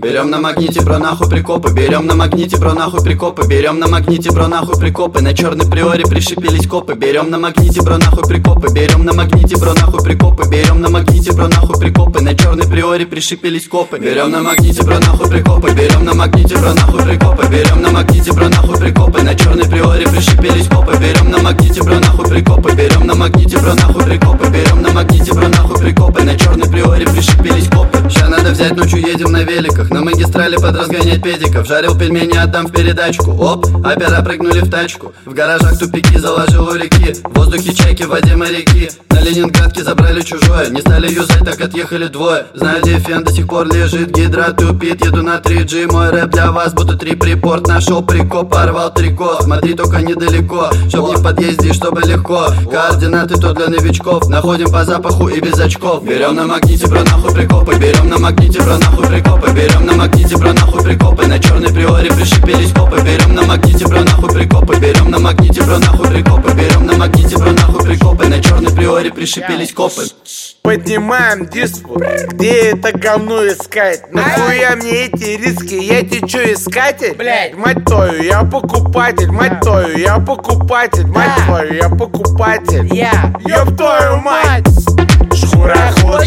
Берем на магните, бро, нахуй прикопы. Берем на магните, бро, нахуй прикопы. Берем на магните, бро, нахуй прикопы. На черной приоре пришипелись копы. Берем на магните, бро, нахуй прикопы. Берем на магните, бро, нахуй прикопы. Берем на магните, бро, нахуй прикопы. На черной приоре пришипелись копы. Берем на магните, бро, нахуй прикопы. Берем на магните, бро, нахуй прикопы. Берем на магните, бро, нахуй прикопы. На черной приоре пришипелись копы. Берем на магните, бро, нахуй прикопы. Берем на магните, бро, нахуй прикопы. Берем на магните, бро, нахуй прикопы. На черной приоре пришипелись копы. Ща надо взять, ночью едем на великах. На магистрали подразгонять педиков. Жарил пельмени, отдам в передачку. Оп, опера прыгнули в тачку. В гаражах тупики, заложил у реки. В воздухе чайки, в воде моряки. На Ленинградке забрали чужое. Не стали юзать, так отъехали двое. Знаю, где фен до сих пор лежит. Гидра тупит, еду на 3G. Мой рэп для вас, будто 3 припорт. Нашел прикоп, порвал трико. Смотри, только недалеко, чтоб не в подъезде, чтобы легко. Координаты то для новичков. Находим по запаху и без очков. Берем на магните, бро, нахуй прикопы. Берем на магните, бро, нахуй прикопы. Берем на магните, бро, нахуй прикопы. На черной приоре пришипелись копы. Берем на магните, бро, нахуй прикопы. Берем на магните, бро, нахуй прикопы. Берем на магните, бро, нахуй прикопы. На черной приоре пришипелись копы. Поднимаем диспут, где это говно искать? Нахуя мне эти риски, я тебе чё, искатель? Блядь. Мать твою, я покупатель, мать твою, я покупатель, мать твою, я покупатель. Я Ёб твою мать! Шкуроход,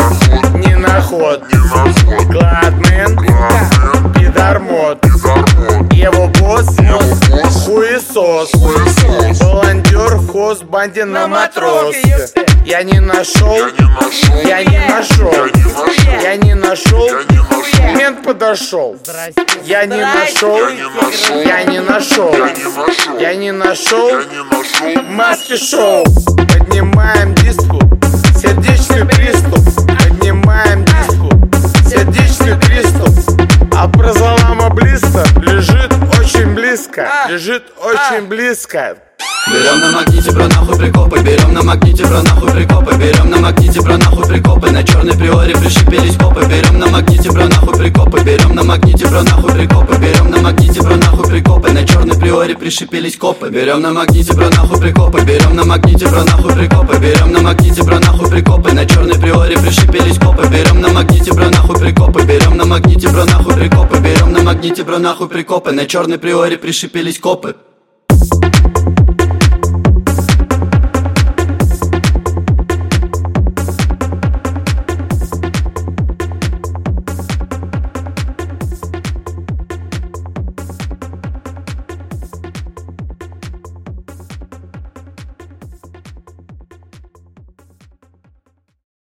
не наход, Гладмен, пидормод, его босс, хуесос, волонтер в хозбанде на матроске. Я не нашел, я не нашел, я не нашел, мент подошел. Я не нашел, я не нашел, я не нашел, маски шоу. Поднимаем диску, сердечный приступ. Поднимаем диску, сердечный приступ. А прозолама близко, лежит очень близко, лежит очень близко. Берем на магните, бро, нахуй прикопы. Берем на магните, бро, нахуй прикопы. Берем на магните, бро, нахуй прикопы. На черной приоре пришипелись копы. Берем на магните, бро, нахуй прикопы. Берем на магните, бро, нахуй прикопы. Берем на магните, бро, нахуй прикопы. На черной приоре пришипелись копы. Берем на магните, бро, нахуй прикопы. Берем на магните, бро, нахуй прикопы. Берем на магните, бро, нахуй прикопы. На черной приоре пришипелись копы. Берем на магните, бро, нахуй прикопы. Берем на магните, бро, нахуй прикопы. Берем на магните, бро, нахуй прикопы. На черной приоре пришипелись копы.